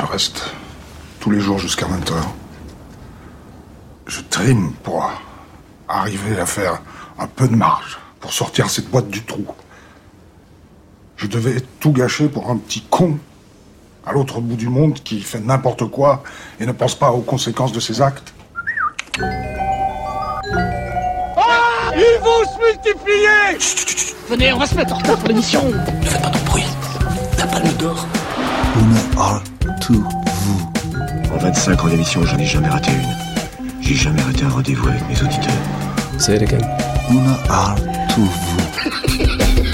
Je reste tous les jours jusqu'à 20h. Je trime pour arriver à faire un peu de marge, pour sortir cette boîte du trou. Je devais tout gâcher pour un petit con à l'autre bout du monde qui fait n'importe quoi et ne pense pas aux conséquences de ses actes. Ils vont se multiplier. Chut. Venez, on va se mettre en retard pour l'émission. Ne fais pas de bruit. La palme d'or. Una are to vous. En 25 ans d'émission, j'en ai jamais raté une. J'ai jamais raté un rendez-vous avec mes auditeurs. Say it again. Una are to vous.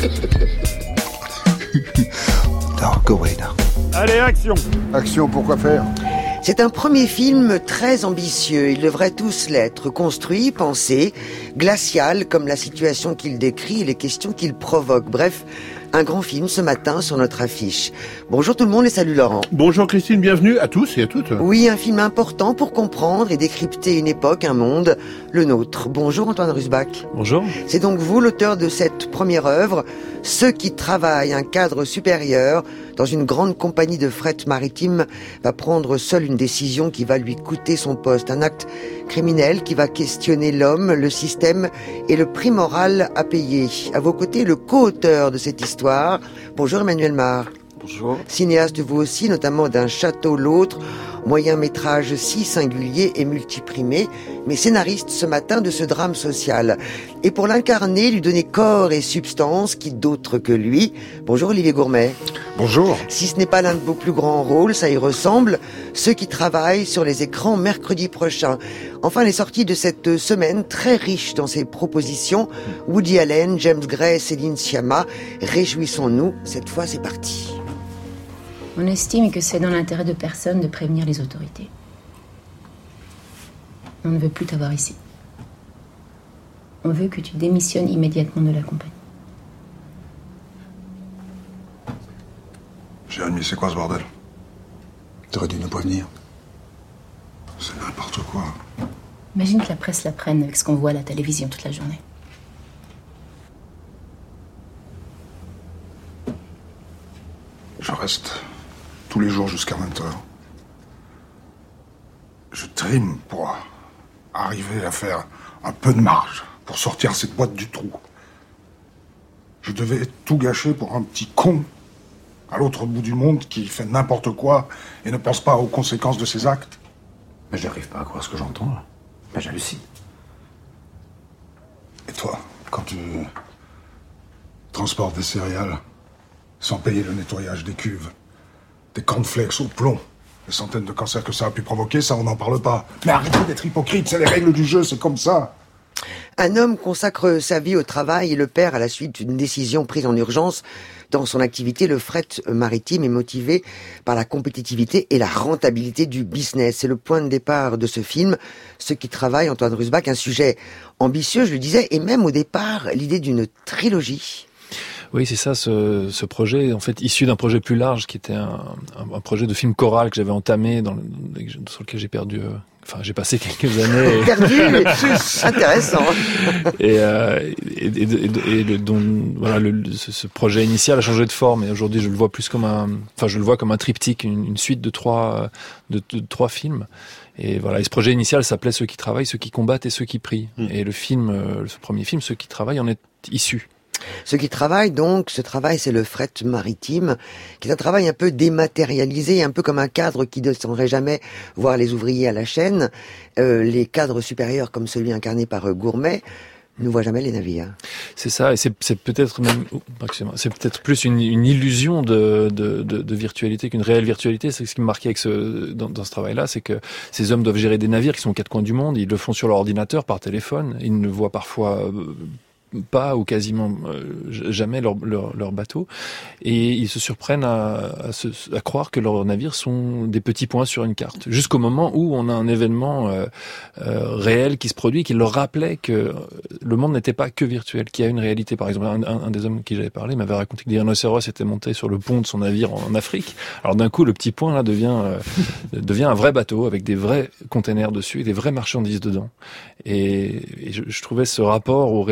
Now, go away now. Allez, action. Action, pourquoi faire ? C'est un premier film très ambitieux, ils devraient tous l'être, construit, pensé, glacial comme la situation qu'il décrit et les questions qu'il provoque. Bref, un grand film ce matin sur notre affiche. Bonjour tout le monde et salut Laurent. Bonjour Christine, bienvenue à tous et à toutes. Oui, un film important pour comprendre et décrypter une époque, un monde, le nôtre. Bonjour Antoine Rusbach. Bonjour. C'est donc vous l'auteur de cette première œuvre, Ceux qui travaillent, un cadre supérieur dans une grande compagnie de fret maritime va prendre seul une décision qui va lui coûter son poste. Un acte criminel qui va questionner l'homme, le système et le prix moral à payer. À vos côtés, le co-auteur de cette histoire. Bonjour Emmanuel Mar. Bonjour. Cinéaste vous aussi, notamment d'Un château l'autre, moyen métrage si singulier et multiprimé, mais scénariste ce matin de ce drame social. Et pour l'incarner, lui donner corps et substance, qui d'autre que lui. Bonjour Olivier Gourmet. Bonjour. Si ce n'est pas l'un de vos plus grands rôles, ça y ressemble. Ceux qui travaillent sur les écrans mercredi prochain. Enfin, les sorties de cette semaine, très riche dans ses propositions. Woody Allen, James Gray, Céline Sciamma. Réjouissons-nous, cette fois c'est parti. On estime que c'est dans l'intérêt de personne de prévenir les autorités. On ne veut plus t'avoir ici. On veut que tu démissionnes immédiatement de la compagnie. Jérémy, c'est quoi ce bordel ? T'aurais dû ne pas venir. C'est n'importe quoi. Imagine que la presse la prenne avec ce qu'on voit à la télévision toute la journée. Je reste tous les jours jusqu'à 20h. Je trime pour arriver à faire un peu de marge, pour sortir cette boîte du trou. Je devais tout gâcher pour un petit con à l'autre bout du monde qui fait n'importe quoi et ne pense pas aux conséquences de ses actes. Mais j'arrive pas à croire ce que j'entends, là. Ben, j'hallucine. Et toi, quand tu transportes des céréales sans payer le nettoyage des cuves, des cornflakes au plomb, les centaines de cancers que ça a pu provoquer, ça on n'en parle pas. Mais arrêtez d'être hypocrite, c'est les règles du jeu, c'est comme ça. Un homme consacre sa vie au travail et le perd à la suite d'une décision prise en urgence. Dans son activité, le fret maritime est motivé par la compétitivité et la rentabilité du business. C'est le point de départ de ce film. Ceux qui travaillent, Antoine Rusbach, un sujet ambitieux, je le disais, et même au départ, l'idée d'une trilogie. Oui, c'est ça, ce projet, en fait, issu d'un projet plus large, qui était un projet de film choral que j'avais entamé, sur lequel j'ai perdu... j'ai passé quelques années. Perdu, mais intéressant. Ce projet initial a changé de forme, et aujourd'hui, je le vois plus comme un triptyque, une suite de trois films. Et voilà, et ce projet initial s'appelait Ceux qui travaillent, ceux qui combattent et ceux qui prient. Et le film, ce premier film, Ceux qui travaillent, en est issu. Ceux qui travaillent, donc, ce travail, c'est le fret maritime, qui est un travail un peu dématérialisé, un peu comme un cadre qui ne descendrait jamais voir les ouvriers à la chaîne. Les cadres supérieurs, comme celui incarné par Gourmet, ne voient jamais les navires. C'est ça, et c'est peut-être même, c'est peut-être plus une illusion de virtualité qu'une réelle virtualité. C'est ce qui me marquait dans ce travail-là, c'est que ces hommes doivent gérer des navires qui sont aux quatre coins du monde. Ils le font sur leur ordinateur, par téléphone. Ils ne voient parfois pas ou quasiment jamais leur bateau, et ils se surprennent à croire que leurs navires sont des petits points sur une carte, jusqu'au moment où on a un événement réel qui se produit, qui leur rappelait que le monde n'était pas que virtuel, qu'il y a une réalité. Par exemple, un des hommes qui j'avais parlé m'avait raconté que des rhinocéros étaient montés sur le pont de son navire en Afrique. Alors d'un coup, le petit point là devient un vrai bateau avec des vrais containers dessus et des vraies marchandises dedans. Et je trouvais ce rapport au réel très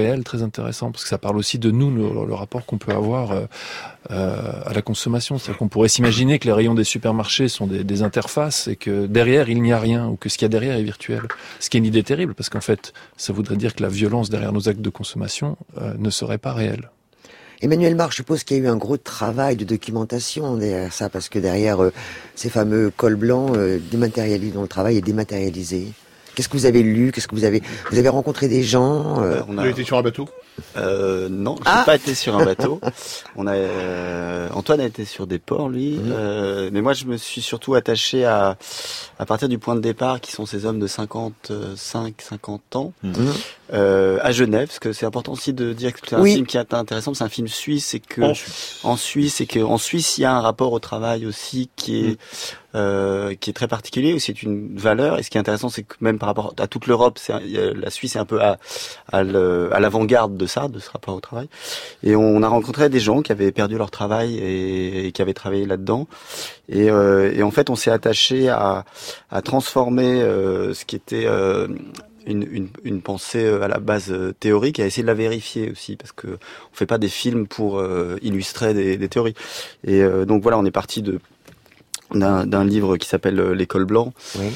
intéressant parce que ça parle aussi de nous, le rapport qu'on peut avoir à la consommation. C'est-à-dire qu'on pourrait s'imaginer que les rayons des supermarchés sont des interfaces et que derrière il n'y a rien ou que ce qu'il y a derrière est virtuel. Ce qui est une idée terrible parce qu'en fait, ça voudrait dire que la violence derrière nos actes de consommation ne serait pas réelle. Emmanuel Mar, je suppose qu'il y a eu un gros travail de documentation derrière ça, parce que derrière ces fameux cols blancs dont le travail est dématérialisé. Qu'est-ce que vous avez lu? Vous avez rencontré des gens Vous avez été sur un bateau? Non, j'ai pas été sur un bateau. Antoine a été sur des ports, lui. Mais moi, je me suis surtout attaché à partir du point de départ, qui sont ces hommes de 50 ans, à Genève, parce que c'est important aussi de dire que c'est un film qui est intéressant. C'est un film suisse, et que en Suisse, il y a un rapport au travail aussi qui est très particulier, aussi c'est une valeur. Et ce qui est intéressant, c'est que même par rapport à toute l'Europe, la Suisse est un peu à l'avant-garde de ce rapport au travail. Et on a rencontré des gens qui avaient perdu leur travail et qui avaient travaillé là-dedans. Et en fait, on s'est attaché à transformer ce qui était une pensée à la base théorique, et à essayer de la vérifier aussi, parce que on fait pas des films pour illustrer des théories. Et donc voilà, on est parti d'un livre qui s'appelle L'école blanc.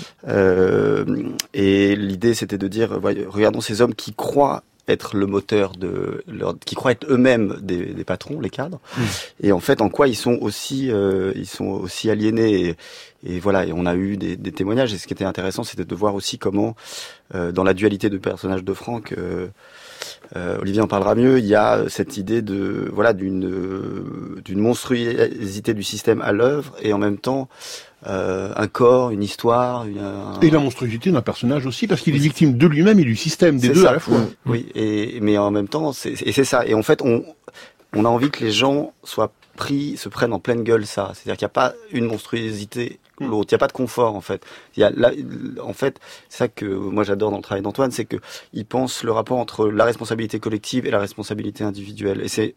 Et l'idée, c'était de dire, regardons ces hommes qui croient être le moteur qui croient être eux-mêmes des patrons, les cadres, et en fait en quoi ils sont aussi aliénés, et voilà, et on a eu des témoignages, et ce qui était intéressant, c'était de voir aussi comment dans la dualité de personnage de Franck, Olivier en parlera mieux, il y a cette idée d'une monstruosité du système à l'œuvre, et en même temps un corps, une histoire, et la monstruosité d'un personnage aussi, parce qu'il est victime de lui-même et du système, des deux à la fois. Oui, mais en même temps, c'est ça. Et en fait, on a envie que les gens se prennent en pleine gueule ça. C'est-à-dire qu'il n'y a pas une monstruosité l'autre, il n'y a pas de confort en fait. En fait, c'est ça que moi j'adore dans le travail d'Antoine, c'est que il pense le rapport entre la responsabilité collective et la responsabilité individuelle. Et c'est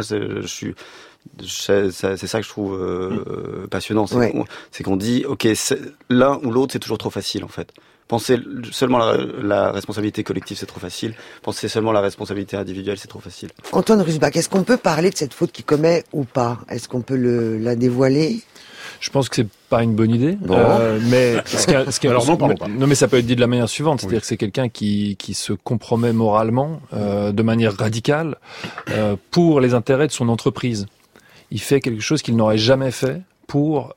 c'est ça que je trouve passionnant, c'est qu'on dit ok, l'un ou l'autre c'est toujours trop facile en fait. Penser seulement la responsabilité collective, c'est trop facile. Penser seulement la responsabilité individuelle, c'est trop facile. Antoine Rusbach, est-ce qu'on peut parler de cette faute qu'il commet ou pas? Est-ce qu'on peut la dévoiler? Je pense que c'est pas une bonne idée. Mais alors non, parlons pas. Non, mais ça peut être dit de la manière suivante, c'est-à-dire que c'est quelqu'un qui se compromet moralement de manière radicale pour les intérêts de son entreprise. Il fait quelque chose qu'il n'aurait jamais fait pour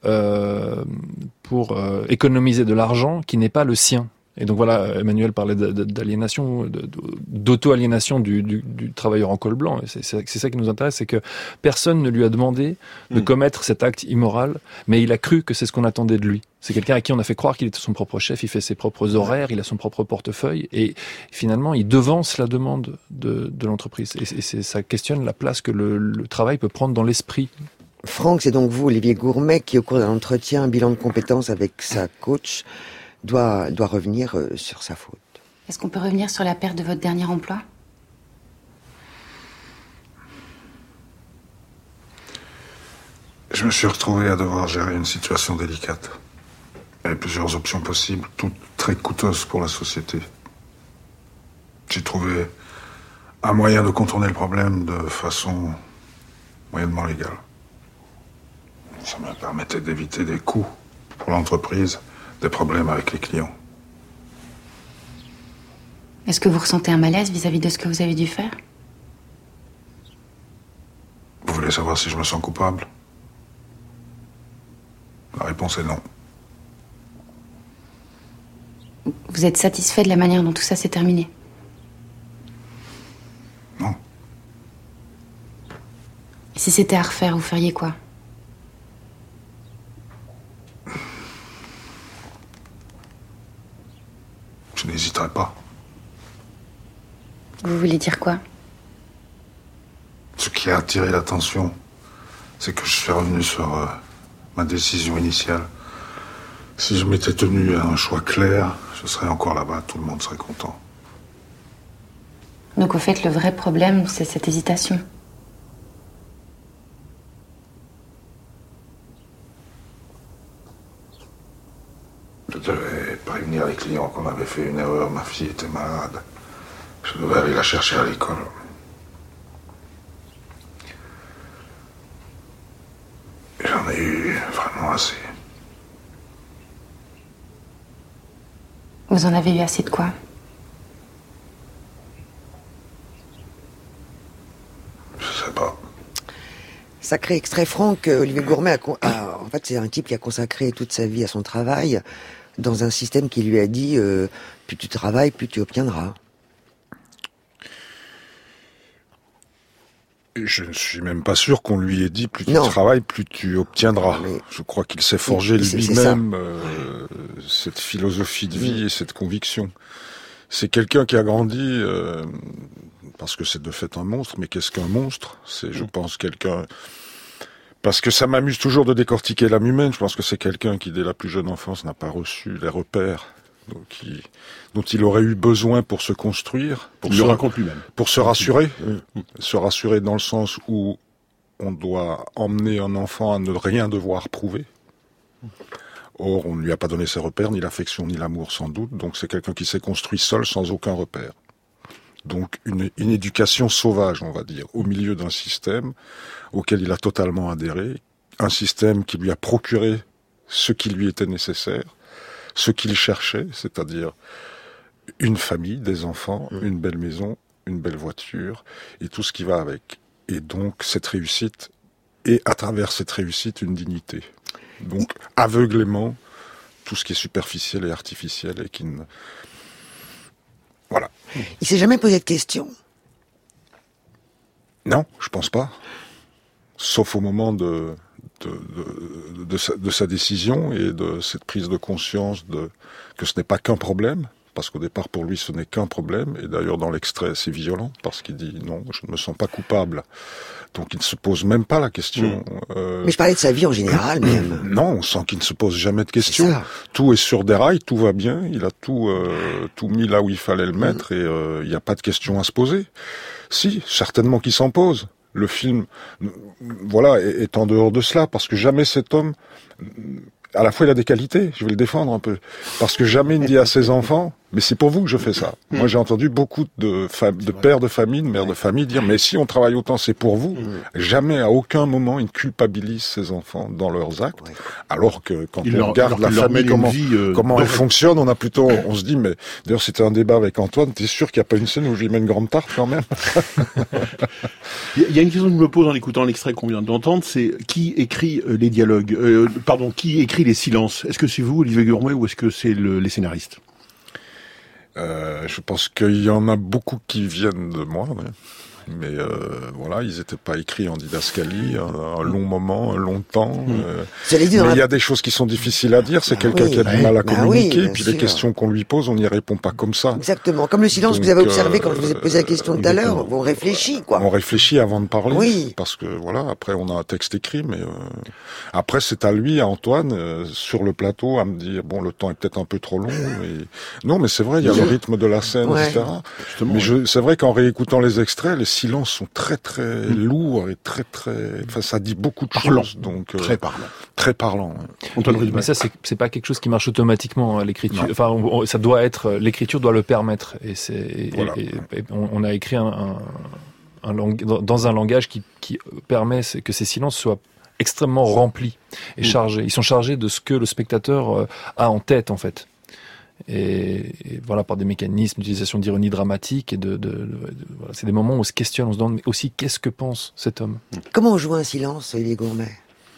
économiser de l'argent qui n'est pas le sien. Et donc voilà, Emmanuel parlait d'aliénation, d'auto-aliénation du travailleur en col blanc. Et c'est ça qui nous intéresse, c'est que personne ne lui a demandé de commettre cet acte immoral, mais il a cru que c'est ce qu'on attendait de lui. C'est quelqu'un à qui on a fait croire qu'il était son propre chef, il fait ses propres horaires, il a son propre portefeuille, et finalement il devance la demande de l'entreprise. Et ça questionne la place que le travail peut prendre dans l'esprit. Franck, c'est donc vous, Olivier Gourmet, qui au cours d'un entretien, un bilan de compétences avec sa coach, doit revenir sur sa faute. Est-ce qu'on peut revenir sur la perte de votre dernier emploi? Je me suis retrouvé à devoir gérer une situation délicate. Il y avait plusieurs options possibles, toutes très coûteuses pour la société. J'ai trouvé un moyen de contourner le problème de façon moyennement légale. Ça me permettait d'éviter des coûts pour l'entreprise, des problèmes avec les clients. Est-ce que vous ressentez un malaise vis-à-vis de ce que vous avez dû faire? Vous voulez savoir si je me sens coupable? La réponse est non. Vous êtes satisfait de la manière dont tout ça s'est terminé? Non. Si c'était à refaire, vous feriez quoi? Je n'hésiterai pas. Vous voulez dire quoi? Ce qui a attiré l'attention, c'est que je suis revenu sur ma décision initiale. Si je m'étais tenu à un choix clair, je serais encore là-bas, tout le monde serait content. Donc au fait, le vrai problème, c'est cette hésitation. Je devais prévenir les clients qu'on avait fait une erreur. Ma fille était malade. Je devais aller la chercher à l'école. Vous en avez eu assez de quoi? Je sais pas. Sacré extrait franc, Olivier Gourmet en fait, c'est un type qui a consacré toute sa vie à son travail dans un système qui lui a dit plus tu travailles, plus tu obtiendras. Je ne suis même pas sûr qu'on lui ait dit plus tu travailles, plus tu obtiendras. Mais je crois qu'il s'est forgé lui-même cette philosophie de vie et cette conviction. C'est quelqu'un qui a grandi, parce que c'est de fait un monstre, mais qu'est-ce qu'un monstre? C'est, je pense, quelqu'un... Parce que ça m'amuse toujours de décortiquer l'âme humaine, je pense que c'est quelqu'un qui, dès la plus jeune enfance, n'a pas reçu les repères dont il aurait eu besoin pour se construire, pour il le raconte lui-même, pour se rassurer, se rassurer dans le sens où on doit emmener un enfant à ne rien devoir prouver. Or, on ne lui a pas donné ses repères, ni l'affection, ni l'amour, sans doute. Donc, c'est quelqu'un qui s'est construit seul, sans aucun repère. Donc, une éducation sauvage, on va dire, au milieu d'un système auquel il a totalement adhéré, un système qui lui a procuré ce qui lui était nécessaire, ce qu'il cherchait, c'est-à-dire une famille, des enfants, une belle maison, une belle voiture, et tout ce qui va avec. Et donc, cette réussite, et à travers cette réussite, une dignité. Donc, aveuglément, tout ce qui est superficiel et artificiel, et qui ne... Voilà. Il s'est jamais posé de questions? Non, je pense pas. Sauf au moment de sa décision et de cette prise de conscience que ce n'est pas qu'un problème, parce qu'au départ pour lui ce n'est qu'un problème, et d'ailleurs dans l'extrait c'est violent, parce qu'il dit non, je ne me sens pas coupable. Donc il ne se pose même pas la question. Mais je parlais de sa vie en général même. Non, on sent qu'il ne se pose jamais de questions. Tout est sur des rails, tout va bien, il a tout mis là où il fallait le mettre, et il n'y a pas de questions à se poser. Si, certainement qu'il s'en pose. Le film, voilà, est en dehors de cela, parce que jamais cet homme, à la fois il a des qualités, je vais le défendre un peu, parce que jamais il ne dit à ses enfants, mais c'est pour vous que je fais ça. Moi j'ai entendu beaucoup de pères de famille, de mères de famille dire, mais si on travaille autant c'est pour vous. Jamais, à aucun moment, il ne culpabilise ses enfants dans leurs actes, alors que quand on regarde la famille, comment elle fonctionne, on se dit, mais d'ailleurs c'était un débat avec Antoine, t'es sûr qu'il n'y a pas une scène où je lui mets une grande tarte quand même? Il y a une question que je me pose en écoutant l'extrait qu'on vient d'entendre, c'est qui écrit les dialogues, qui écrit les silences? Est-ce que c'est vous, Olivier Gourmet, ou est-ce que c'est les scénaristes? Je pense qu'il y en a beaucoup qui viennent de moi, mais voilà, ils n'étaient pas écrits en didascalie, un long moment, un long temps. Mais il y a des choses qui sont difficiles à dire, c'est quelqu'un qui a du mal à communiquer, puis les questions qu'on lui pose, on n'y répond pas comme ça. Exactement, comme le silence que vous avez observé quand je vous ai posé la question tout à l'heure, on réfléchit, quoi. On réfléchit avant de parler, parce que voilà, après on a un texte écrit, mais après c'est à lui, à Antoine, sur le plateau, à me dire, bon, le temps est peut-être un peu trop long, non, mais c'est vrai, il y a le rythme de la scène, etc. Mais c'est vrai qu'en réécoutant les extraits, les silences sont très très lourds et très très... Enfin, ça dit beaucoup de choses, donc... Très parlant. Très parlant. Mais ça, c'est pas quelque chose qui marche automatiquement, l'écriture. Enfin, ça doit être... L'écriture doit le permettre. Et on a écrit dans un langage qui permet que ces silences soient extrêmement remplis et chargés. Ils sont chargés de ce que le spectateur a en tête, en fait. Et voilà, par des mécanismes d'utilisation d'ironie dramatique et voilà, c'est des moments où on se questionne, on se demande aussi qu'est-ce que pense cet homme. Comment on joue un silence, Olivier Gourmet?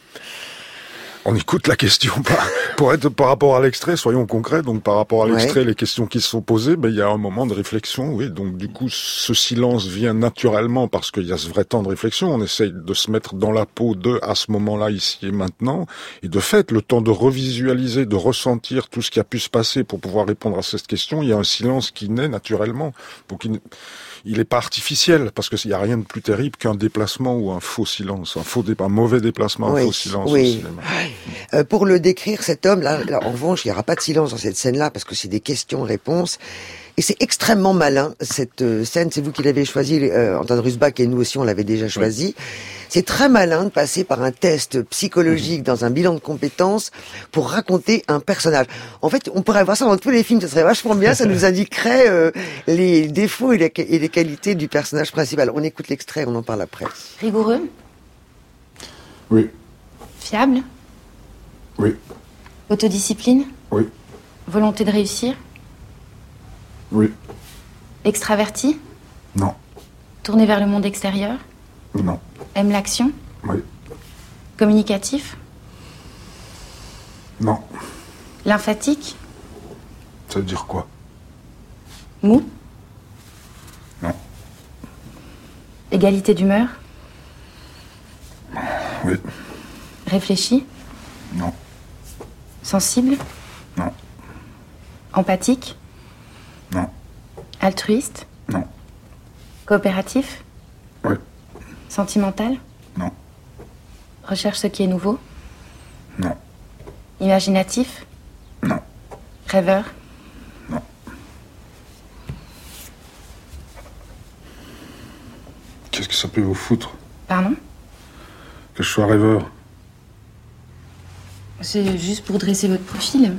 On écoute la question, pour être par rapport à l'extrait, soyons concrets, donc par rapport à l'extrait, les questions qui se sont posées, il y a un moment de réflexion, oui, donc du coup, ce silence vient naturellement parce qu'il y a ce vrai temps de réflexion, on essaye de se mettre dans la peau à ce moment-là, ici et maintenant, et de fait, le temps de revisualiser, de ressentir tout ce qui a pu se passer pour pouvoir répondre à cette question, il y a un silence qui naît naturellement, donc il n'est pas artificiel, parce qu'il n'y a rien de plus terrible qu'un déplacement ou un faux silence, un mauvais déplacement, un faux silence au cinéma. Pour le décrire, cet homme, là, en revanche, il n'y aura pas de silence dans cette scène-là, parce que c'est des questions-réponses. Et c'est extrêmement malin, cette scène. C'est vous qui l'avez choisie, Antoine Rusbach, et nous aussi, on l'avait déjà choisi. C'est très malin de passer par un test psychologique dans un bilan de compétences pour raconter un personnage. En fait, on pourrait voir ça dans tous les films, ça serait vachement bien, ça nous indiquerait les défauts et les qualités du personnage principal. On écoute l'extrait, on en parle après. Rigoureux? Oui. Fiable? Oui. Autodiscipline? Oui. Volonté de réussir? Oui. Extraverti? Non. Tourné vers le monde extérieur? Non. Aime l'action? Oui. Communicatif? Non. Lymphatique? Ça veut dire quoi? Mou? Non. Égalité d'humeur? Oui. Réfléchi? Non. Sensible? Non. Empathique? Non. Altruiste? Non. Coopératif? Oui. Sentimental? Non. Recherche ce qui est nouveau? Non. Imaginatif? Non. Rêveur? Non. Qu'est-ce que ça peut vous foutre? Pardon? Que je sois rêveur? C'est juste pour dresser votre profil.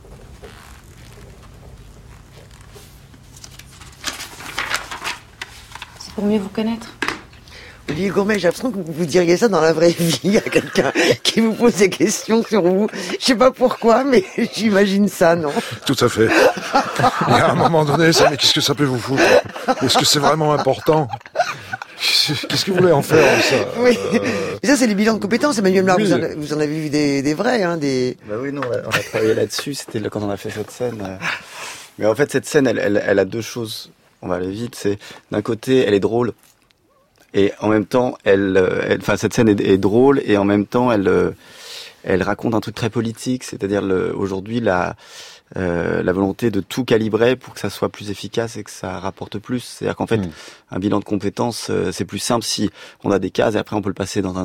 C'est pour mieux vous connaître. Olivier Gourmet, j'ai l'impression que vous diriez ça dans la vraie vie à quelqu'un qui vous pose des questions sur vous. Je sais pas pourquoi, mais j'imagine ça, non? Tout à fait. Et à un moment donné, ça, mais qu'est-ce que ça peut vous foutre? Est-ce que c'est vraiment important? Qu'est-ce que vous voulez en faire de ça? Oui. Mais ça, c'est les bilans de compétences, Emmanuel Mlard. Oui. Vous en avez vu des vrais, hein, des... Bah oui, non, on a travaillé là-dessus. C'était quand on a fait cette scène. Mais en fait, cette scène, elle a deux choses. On va aller vite. C'est d'un côté, elle est drôle. Et en même temps, enfin, cette scène est drôle et en même temps, elle raconte un truc très politique, c'est-à-dire aujourd'hui la volonté de tout calibrer pour que ça soit plus efficace et que ça rapporte plus. C'est-à-dire qu'en fait, un bilan de compétences, c'est plus simple si on a des cases et après on peut le passer dans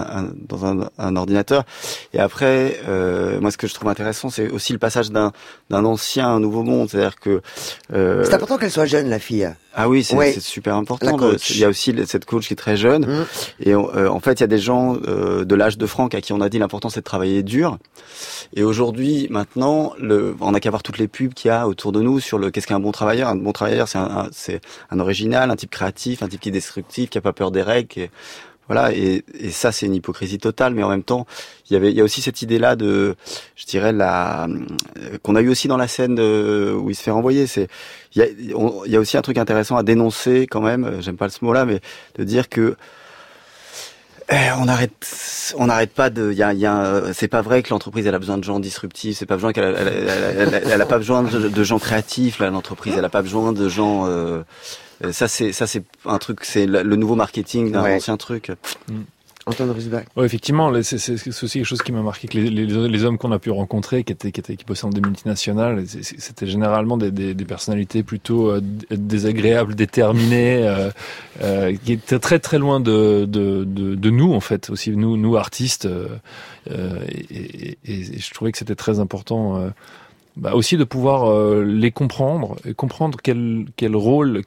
un ordinateur. Et après, moi, ce que je trouve intéressant, c'est aussi le passage d'un ancien à un nouveau monde. C'est-à-dire que c'est important qu'elle soit jeune, la fille. Ah oui, c'est super important. Il y a aussi cette coach qui est très jeune. Et en fait, il y a des gens de l'âge de Franck à qui on a dit l'important c'est de travailler dur. Et aujourd'hui, maintenant, on n'a qu'à voir toutes les pubs qu'il y a autour de nous sur qu'est-ce qu'un bon travailleur. Un bon travailleur, c'est un original, un type créatif, un type qui est destructif, qui a pas peur des règles. Voilà, et ça c'est une hypocrisie totale, mais en même temps, il y a aussi cette idée-là de, je dirais qu'on a eu aussi dans la scène où il se fait renvoyer. Il y a aussi un truc intéressant à dénoncer quand même. J'aime pas ce mot-là, mais de dire que on n'arrête pas de. C'est pas vrai que l'entreprise elle a besoin de gens disruptifs. C'est pas besoin elle a pas besoin de gens créatifs. Là, l'entreprise elle a pas besoin de gens. Ça c'est un truc, c'est le nouveau marketing d'un ancien truc. Antoine Rusbach. Ouais, effectivement, c'est aussi quelque chose qui m'a marqué, que les hommes qu'on a pu rencontrer, qui bossaient dans des multinationales, c'était généralement des personnalités plutôt désagréables, déterminées, qui étaient très très loin de nous en fait, aussi nous artistes, et je trouvais que c'était très important. Aussi de pouvoir les comprendre et comprendre quel rôle,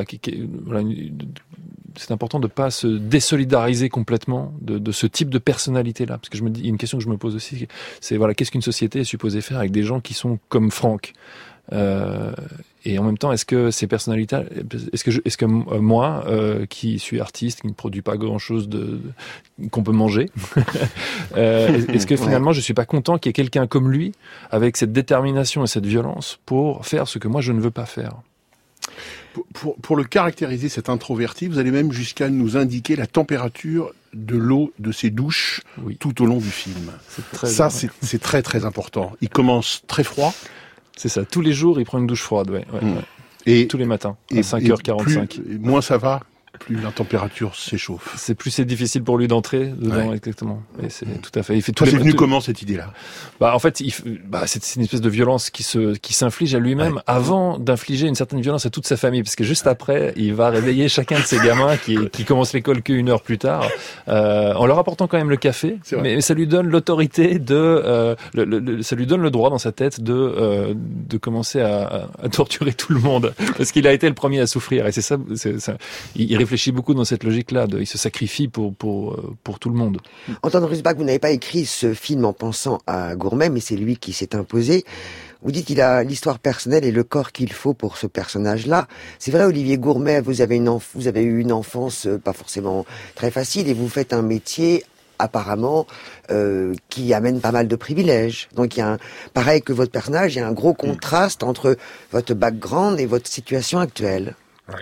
c'est important de pas se désolidariser complètement de ce type de personnalité-là, parce que il y a une question que je me pose aussi, c'est qu'est-ce qu'une société est supposée faire avec des gens qui sont comme Franck, et en même temps, est-ce que ces personnalités, est-ce que moi, qui suis artiste, qui ne produit pas grand-chose qu'on peut manger, est-ce que finalement je suis pas content qu'il y ait quelqu'un comme lui, avec cette détermination et cette violence, pour faire ce que moi je ne veux pas faire? Pour le caractériser, cet introverti, vous allez même jusqu'à nous indiquer la température de l'eau de ses douches tout au long du film. C'est très très important. Il commence très froid. C'est ça, tous les jours il prend une douche froide, ouais. Et tous les matins, à 5h45. Moins ça va, plus la température s'échauffe. Plus c'est difficile pour lui d'entrer dedans, exactement. Et c'est tout à fait. Il fait c'est venu comment cette idée-là? En fait, c'est une espèce de violence qui s'inflige à lui-même avant d'infliger une certaine violence à toute sa famille, parce que juste après, il va réveiller chacun de ses gamins qui commencent l'école qu'une heure plus tard, en leur apportant quand même le café, mais ça lui donne l'autorité ça lui donne le droit dans sa tête de commencer à torturer tout le monde, parce qu'il a été le premier à souffrir, et c'est ça. Il réfléchit beaucoup dans cette logique-là, il se sacrifie pour tout le monde. Antoine Rusbach, vous n'avez pas écrit ce film en pensant à Gourmet, mais c'est lui qui s'est imposé. Vous dites qu'il a l'histoire personnelle et le corps qu'il faut pour ce personnage-là. C'est vrai, Olivier Gourmet, vous avez eu une enfance pas forcément très facile, et vous faites un métier apparemment, qui amène pas mal de privilèges. Donc il y a pareil que votre personnage, il y a un gros contraste entre votre background et votre situation actuelle. Ouais.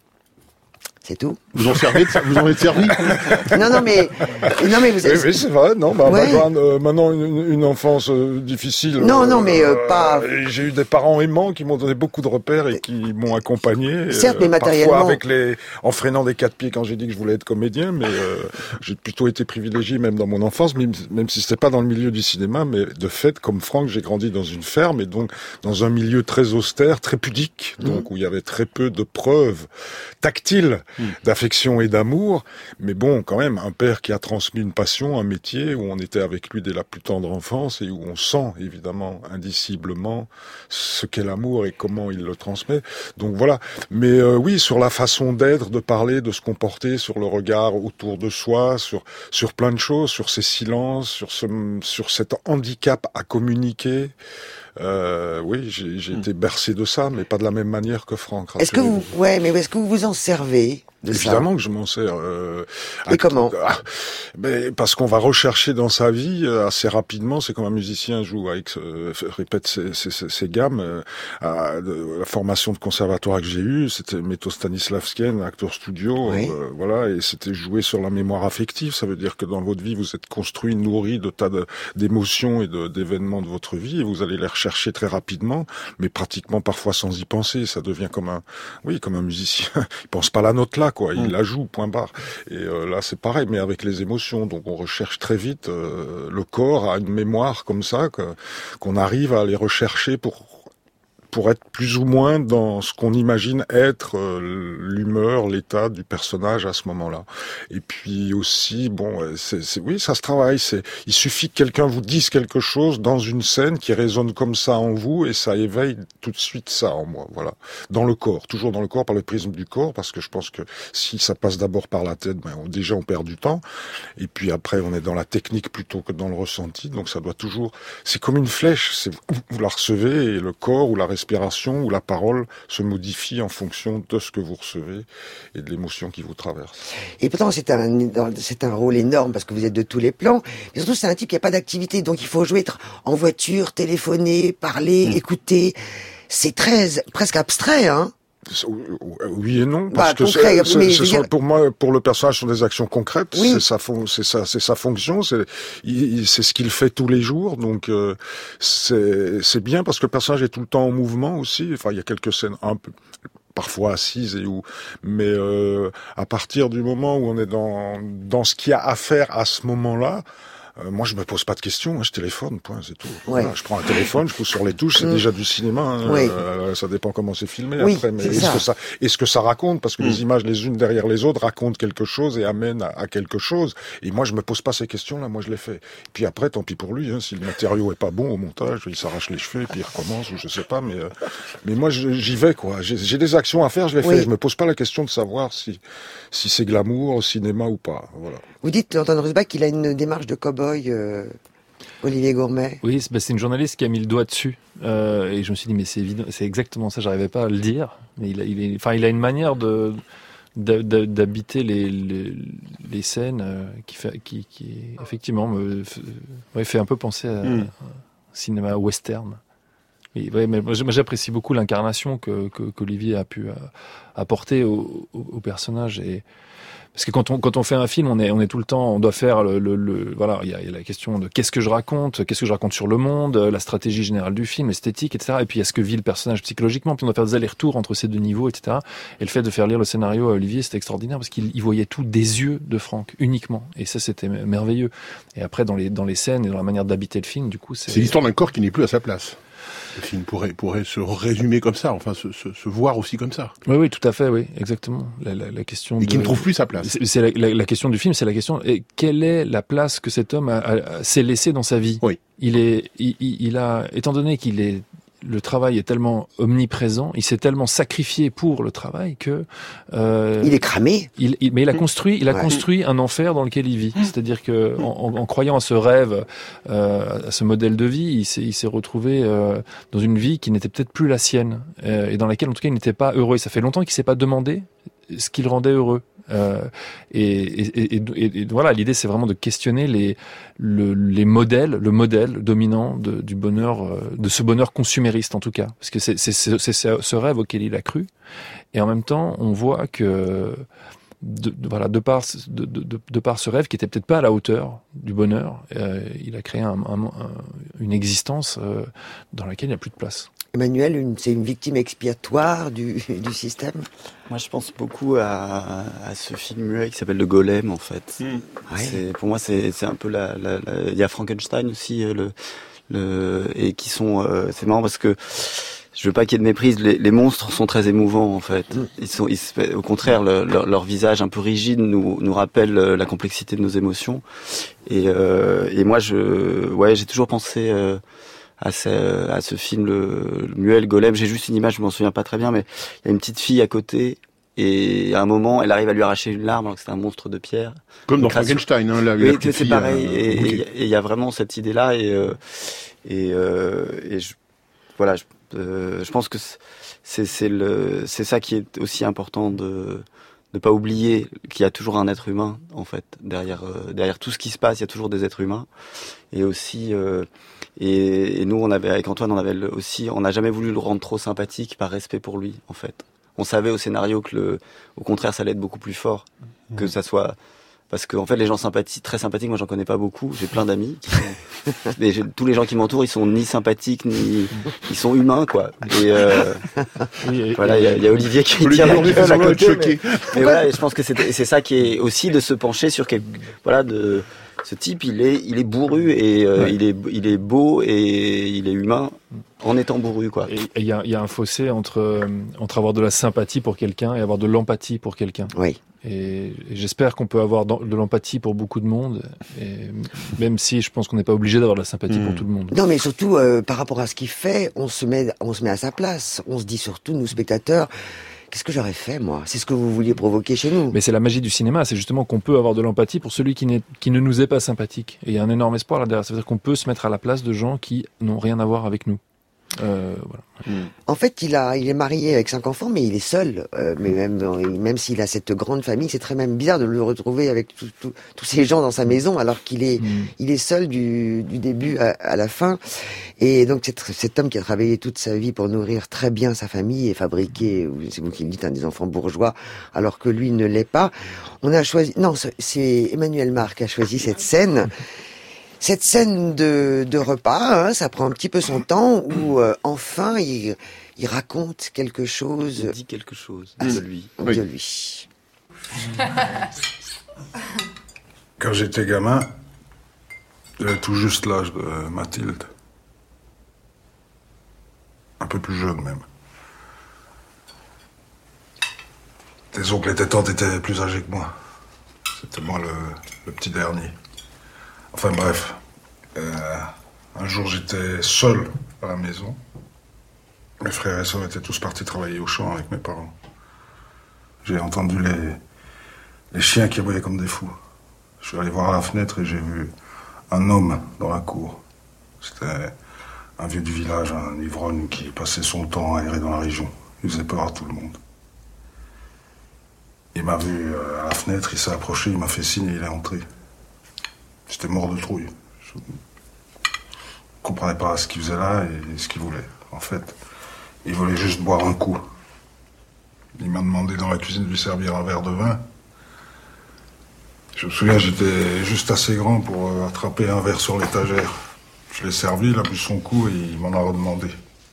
C'est tout. Vous en servez, vous en êtes servi? Non, mais vous êtes... Oui, c'est vrai. Non, Ouais. background, maintenant une enfance difficile. Non, mais pas. J'ai eu des parents aimants qui m'ont donné beaucoup de repères et qui m'ont accompagné. Certes, mais matériellement. Parfois en freinant des 4 pieds quand j'ai dit que je voulais être comédien, mais j'ai plutôt été privilégié même dans mon enfance, même si c'était pas dans le milieu du cinéma, mais de fait, comme Franck, j'ai grandi dans une ferme et donc dans un milieu très austère, très pudique, donc où il y avait très peu de preuves tactiles d'affection et d'amour, mais bon, quand même, un père qui a transmis une passion, un métier, où on était avec lui dès la plus tendre enfance et où on sent, évidemment, indiciblement, ce qu'est l'amour et comment il le transmet. Donc voilà. Mais oui, sur la façon d'être, de parler, de se comporter, sur le regard autour de soi, sur plein de choses, sur ces silences, sur cet handicap à communiquer. Oui, j'ai été bercé de ça, mais pas de la même manière que Franck. Est-ce que vous vous en servez de Évidemment ça? que je m'en sers. Et comment? Parce qu'on va rechercher dans sa vie assez rapidement. C'est comme un musicien joue avec, répète ses gammes. La formation de conservatoire que j'ai eue, c'était méthode Stanislavskienne, acteur studio, oui. Voilà, et c'était jouer sur la mémoire affective. Ça veut dire que dans votre vie, vous êtes construit, nourri de tas d'émotions et d'événements de votre vie, et vous allez les rechercher très rapidement, mais pratiquement parfois sans y penser. Ça devient comme un musicien. Il pense pas la note là. Quoi, il la joue, point barre. Et là, c'est pareil, mais avec les émotions. Donc, on recherche très vite. Le corps a une mémoire comme ça qu'on arrive à aller rechercher pour être plus ou moins dans ce qu'on imagine être l'humeur, l'état du personnage à ce moment-là. Et puis aussi, bon, oui, ça se travaille. Il suffit que quelqu'un vous dise quelque chose dans une scène qui résonne comme ça en vous et ça éveille tout de suite ça en moi. Voilà, dans le corps, toujours dans le corps, par le prisme du corps, parce que je pense que si ça passe d'abord par la tête, déjà on perd du temps. Et puis après, on est dans la technique plutôt que dans le ressenti. Donc ça doit toujours, c'est comme une flèche. Vous la recevez et le corps ou la respiration ou la parole se modifie en fonction de ce que vous recevez et de l'émotion qui vous traverse. Et pourtant, c'est un rôle énorme parce que vous êtes de tous les plans. Mais surtout, c'est un type qui n'a pas d'activité. Donc, il faut jouer, être en voiture, téléphoner, parler, écouter. C'est presque abstrait, hein. Oui et non, parce que pour moi, pour le personnage, ce sont des actions concrètes. Oui. C'est sa fonction, c'est ce qu'il fait tous les jours. Donc c'est bien parce que le personnage est tout le temps en mouvement aussi. Enfin, il y a quelques scènes un peu parfois assises mais à partir du moment où on est dans ce qu'il y a à faire à ce moment-là. Moi, je me pose pas de questions, je téléphone, point, c'est tout. Ouais. Voilà, je prends un téléphone, je pousse sur les touches, c'est déjà du cinéma. Hein. Oui. Ça dépend comment c'est filmé après. Mais est-ce que ça raconte? Parce que les images, les unes derrière les autres, racontent quelque chose et amènent à quelque chose. Et moi, je me pose pas ces questions-là. Moi, je les fais. Et puis après, tant pis pour lui. Hein, si le matériau est pas bon au montage, il s'arrache les cheveux et puis il recommence ou je sais pas. Mais moi, j'y vais quoi. J'ai des actions à faire, je les fais. Je me pose pas la question de savoir si c'est glamour au cinéma ou pas. Voilà. Vous dites, Antoine Rusbach, qu'il a une démarche de cow-boy. Olivier Gourmet. Oui, c'est une journaliste qui a mis le doigt dessus. Et je me suis dit, mais c'est évident, c'est exactement ça, j'arrivais pas à le dire. Mais il a une manière d'habiter les scènes qui effectivement me fait un peu penser à un cinéma western. Mais moi j'apprécie beaucoup l'incarnation qu'Olivier a pu apporter au personnage. Et parce que quand on fait un film, on est tout le temps, on doit faire voilà, il y a la question de qu'est-ce que je raconte sur le monde, la stratégie générale du film, l'esthétique, etc. Et puis il y a ce que vit le personnage psychologiquement, puis on doit faire des allers-retours entre ces deux niveaux, etc. Et le fait de faire lire le scénario à Olivier, c'était extraordinaire parce qu'il voyait tout des yeux de Franck uniquement, et ça c'était merveilleux. Et après dans les scènes et dans la manière d'habiter le film, du coup c'est l'histoire d'un corps qui n'est plus à sa place. Le film pourrait se résumer comme ça, enfin se voir aussi comme ça. Oui, tout à fait, oui, exactement. La question et qui ne trouve plus sa place. C'est la question du film, c'est la question quelle est la place que cet homme s'est laissé dans sa vie. Oui. Il a, étant donné le travail est tellement omniprésent, il s'est tellement sacrifié pour le travail que il est cramé. Mais il a construit un enfer dans lequel il vit. C'est-à-dire que en croyant à ce rêve, à ce modèle de vie, il s'est retrouvé dans une vie qui n'était peut-être plus la sienne et dans laquelle en tout cas il n'était pas heureux. Et ça fait longtemps qu'il s'est pas demandé ce qui le rendait heureux. Et voilà, l'idée c'est vraiment de questionner le modèle dominant du bonheur, de ce bonheur consumériste en tout cas, parce que c'est ce rêve auquel il a cru. Et en même temps, on voit que de par ce rêve qui était peut-être pas à la hauteur du bonheur, il a créé une existence dans laquelle il n'y a plus de place. Emmanuel, c'est une victime expiatoire du système? Moi, je pense beaucoup à ce film muet qui s'appelle Le Golem, en fait. Ouais. Pour moi, c'est un peu il y a Frankenstein aussi, et qui sont, c'est marrant parce que je veux pas qu'il y ait de méprise. Les monstres sont très émouvants en fait. Au contraire, leur visage un peu rigide nous rappelle la complexité de nos émotions. Et moi, j'ai toujours pensé à ce film le muet, le golem. J'ai juste une image, je m'en souviens pas très bien, mais il y a une petite fille à côté. Et à un moment, elle arrive à lui arracher une larme alors que c'est un monstre de pierre. Comme dans Frankenstein, hein, la petite c'est fille. Pareil. Et il y a vraiment cette idée-là. Je pense que c'est ça qui est aussi important de ne pas oublier qu'il y a toujours un être humain en fait derrière tout ce qui se passe. Il y a toujours des êtres humains et aussi et nous avec Antoine on n'a jamais voulu le rendre trop sympathique par respect pour lui en fait. On savait au scénario que au contraire ça allait être beaucoup plus fort que ça soit. Parce que en fait, les gens très sympathiques, moi j'en connais pas beaucoup. J'ai plein d'amis. Tous les gens qui m'entourent, ils sont ni sympathiques ni ils sont humains quoi. Et voilà, il y a Olivier qui tient la gueule à côté. Mais voilà, et je pense que c'est ça qui est aussi de se pencher sur de ce type. Il est bourru et il est beau et il est humain en étant bourru quoi. Et il y a un fossé entre avoir de la sympathie pour quelqu'un et avoir de l'empathie pour quelqu'un. Oui. Et j'espère qu'on peut avoir de l'empathie pour beaucoup de monde, et même si je pense qu'on n'est pas obligé d'avoir de la sympathie pour tout le monde. Non, mais surtout par rapport à ce qu'il fait, on se met à sa place. On se dit surtout, nous spectateurs, qu'est-ce que j'aurais fait moi? C'est ce que vous vouliez provoquer chez nous. Mais c'est la magie du cinéma, c'est justement qu'on peut avoir de l'empathie pour celui qui ne nous est pas sympathique. Et il y a un énorme espoir là derrière. Ça veut dire qu'on peut se mettre à la place de gens qui n'ont rien à voir avec nous. Voilà. En fait, il est marié avec 5 enfants, mais il est seul. Mais même s'il a cette grande famille, c'est très même bizarre de le retrouver avec tous ces gens dans sa maison, alors qu'il est seul du début à la fin. Et donc cet homme qui a travaillé toute sa vie pour nourrir très bien sa famille et fabriquer, c'est vous qui le dites, des enfants bourgeois, alors que lui ne l'est pas. On a choisi. Non, c'est Emmanuel Marc qui a choisi cette scène. Cette scène de repas, hein, ça prend un petit peu son temps, où enfin il raconte quelque chose. Il dit quelque chose de lui. De lui. Quand j'étais gamin, j'avais tout juste l'âge de Mathilde. Un peu plus jeune même. Tes oncles et tes tantes étaient plus âgés que moi. C'était moi le petit dernier. Enfin bref, un jour j'étais seul à la maison. Mes frères et sœurs étaient tous partis travailler au champ avec mes parents. J'ai entendu les chiens qui aboyaient comme des fous. Je suis allé voir à la fenêtre et j'ai vu un homme dans la cour. C'était un vieux du village, un ivrogne qui passait son temps à errer dans la région. Il faisait peur à tout le monde. Il m'a vu à la fenêtre, il s'est approché, il m'a fait signe et il est entré. J'étais mort de trouille. Je ne comprenais pas ce qu'il faisait là et ce qu'il voulait. En fait, il voulait juste boire un coup. Il m'a demandé dans la cuisine de lui servir un verre de vin. Je me souviens, j'étais juste assez grand pour attraper un verre sur l'étagère. Je l'ai servi, il a bu son coup et il m'en a redemandé.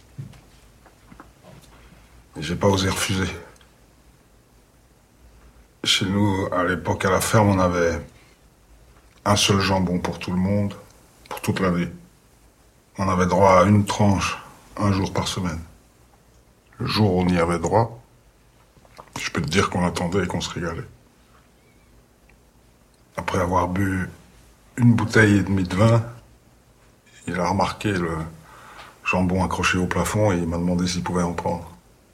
Et j'ai pas osé refuser. Chez nous, à l'époque, à la ferme, on avait un seul jambon pour tout le monde, pour toute l'année. On avait droit à une tranche, un jour par semaine. Le jour où on y avait droit, je peux te dire qu'on attendait et qu'on se régalait. Après avoir bu une bouteille et demie de vin, il a remarqué le jambon accroché au plafond et il m'a demandé s'il pouvait en prendre.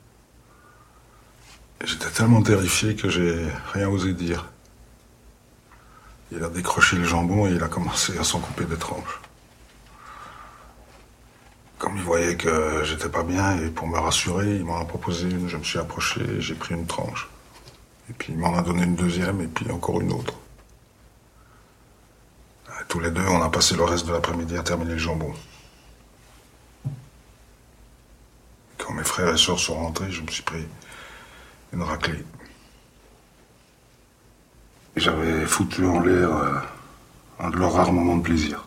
J'étais tellement terrifié que j'ai rien osé dire. Il a décroché le jambon et il a commencé à s'en couper des tranches. Comme il voyait que j'étais pas bien et pour me rassurer, il m'en a proposé une. Je me suis approché et j'ai pris une tranche. Et puis il m'en a donné une deuxième, et puis encore une autre. Et tous les deux, on a passé le reste de l'après-midi à terminer le jambon. Quand mes frères et sœurs sont rentrés, je me suis pris une raclée. Et j'avais foutu en l'air un de leurs rares moments de plaisir.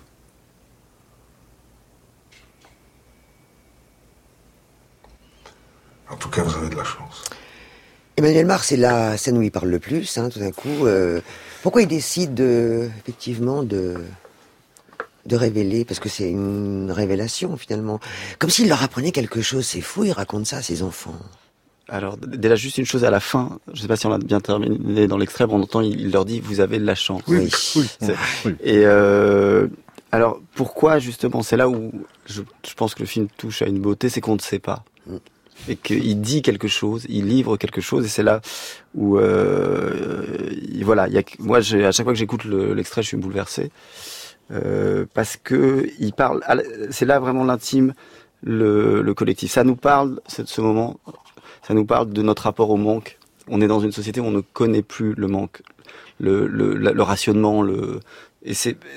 En tout cas, vous avez de la chance. Emmanuel Mar, c'est la scène où il parle le plus, tout d'un coup. Pourquoi il décide effectivement de révéler, parce que c'est une révélation finalement. Comme s'il leur apprenait quelque chose, c'est fou, il raconte ça à ses enfants. Alors, déjà, juste une chose à la fin, je ne sais pas si on a bien terminé dans l'extrait, on entend, il leur dit, vous avez de la chance. Oui. Et alors, pourquoi justement, c'est là où je pense que le film touche à une beauté, c'est qu'on ne sait pas. Et qu'il dit quelque chose, il livre quelque chose, et c'est là où, voilà, moi, à chaque fois que j'écoute l'extrait, je suis bouleversé. Parce que il parle, c'est là vraiment l'intime, le collectif. Ça nous parle, ce moment, ça nous parle de notre rapport au manque. On est dans une société où on ne connaît plus le manque, le rationnement, à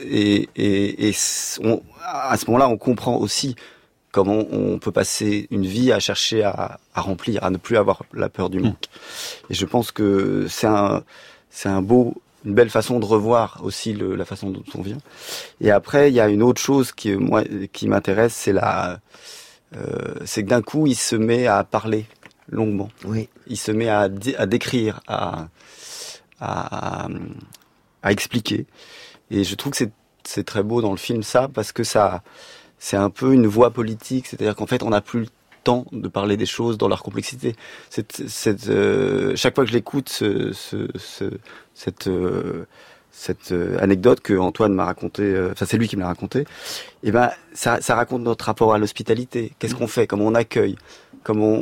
ce moment-là, on comprend aussi comment on peut passer une vie à chercher à remplir, à ne plus avoir la peur du manque. Et je pense que c'est une belle façon de revoir aussi la façon dont on vient. Et après, il y a une autre chose qui m'intéresse, c'est que d'un coup, il se met à parler longuement. Oui. Il se met à décrire, à expliquer. Et je trouve que c'est très beau dans le film, ça, parce que c'est un peu une voix politique. C'est-à-dire qu'en fait, on n'a plus le temps de parler des choses dans leur complexité. Chaque fois que je l'écoute, cette anecdote que Antoine m'a racontée, enfin c'est lui qui me l'a racontée, et ben ça raconte notre rapport à l'hospitalité. Qu'est-ce qu'on fait, comment on accueille, comment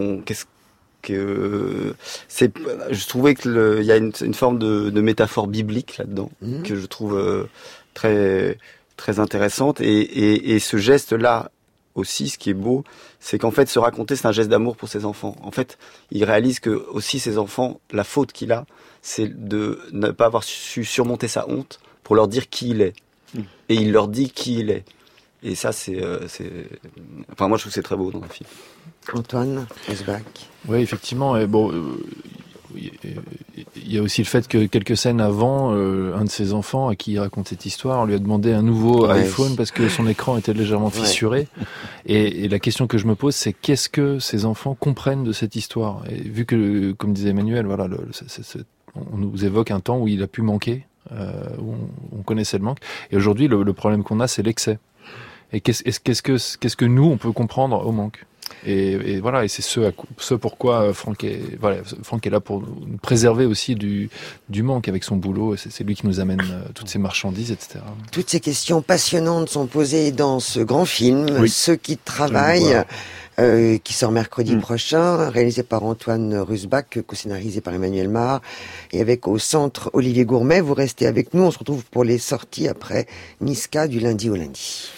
je trouvais que il y a une forme de métaphore biblique là-dedans que je trouve très très intéressante, et ce geste-là aussi, ce qui est beau, c'est qu'en fait se raconter, c'est un geste d'amour pour ses enfants. En fait, il réalise que aussi ses enfants, la faute qu'il a, c'est de ne pas avoir su surmonter sa honte pour leur dire qui il est. Et il leur dit qui il est. Et ça, enfin, moi, je trouve que c'est très beau dans le film. Antoine Rusbach. Oui, effectivement. Et bon, il y a aussi le fait que quelques scènes avant, un de ses enfants à qui il raconte cette histoire, on lui a demandé un nouveau iPhone parce que son écran était légèrement fissuré. Et la question que je me pose, c'est qu'est-ce que ces enfants comprennent de cette histoire? Et vu que, comme disait Emmanuel, voilà, on nous évoque un temps où il a pu manquer, où on connaissait le manque. Et aujourd'hui, le problème qu'on a, c'est l'excès. Et qu'est-ce que nous, on peut comprendre au manque? Et voilà, et c'est ce pourquoi Franck est là pour nous préserver aussi du manque avec son boulot. C'est lui qui nous amène toutes ces marchandises, etc. Toutes ces questions passionnantes sont posées dans ce grand film, Ceux qui travaillent, qui sort mercredi prochain, réalisé par Antoine Rusbach, co-scénarisé par Emmanuel Mar, et avec au centre Olivier Gourmet. Vous restez avec nous, on se retrouve pour les sorties après Niska du lundi au lundi.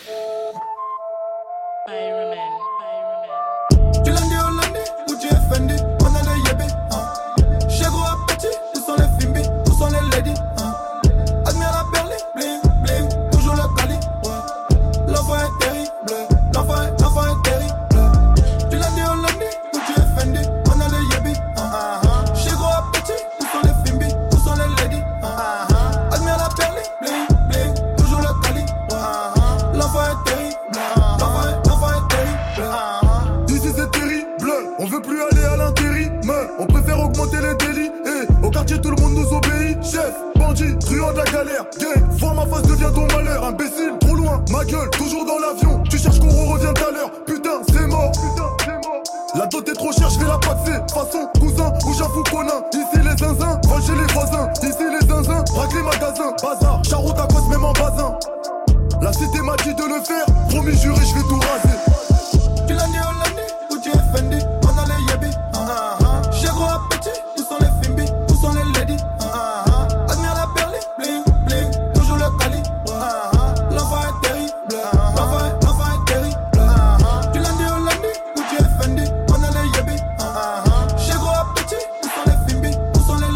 Du lundi au lundi, où tu es fendi, on a le yébé. Chez gros à petit, où sont les fimbi, où sont les ladies. Admire la perle, bling, bling, toujours le cali. L'enfant est terrible, l'enfant est terrible. Du lundi au lundi, où tu es fendi, on a le yébé. Chez gros à petit, où sont les fimbi, où sont les ladies. Admire la perle, bling, bling, toujours le cali. L'enfant est terrible, l'enfant est terrible. C'est terrible, on veut plus aller à l'intérim, on préfère augmenter les délits. Et au quartier tout le monde nous obéit. Chef, bandit, truand de la galère. Gang, vois ma face devient ton malheur. Imbécile, trop loin, ma gueule, toujours dans l'avion. Tu cherches qu'on revient tout à l'heure. Putain, c'est mort. La dot est trop chère, je vais la passer. Façon, cousin, ou j'avoue conin. Ici les zinzins, va chez les voisins. Ici les zinzins, braque les magasins. Bazar, charroute à cause même en bazin. La cité m'a dit de le faire. Promis juré, je vais tout raser. Du lundi au lundi, où tu es fendi, on a les yébis. Chez gros à petit, où sont les fimbi, où sont les ladies. Admire la perle, bling, bling, toujours le cali. L'enfant est terrible, l'enfant est terrible. Du lundi au lundi, où tu es fendi, on a les yébis. Chez gros à petit, où sont les fimbi, où sont les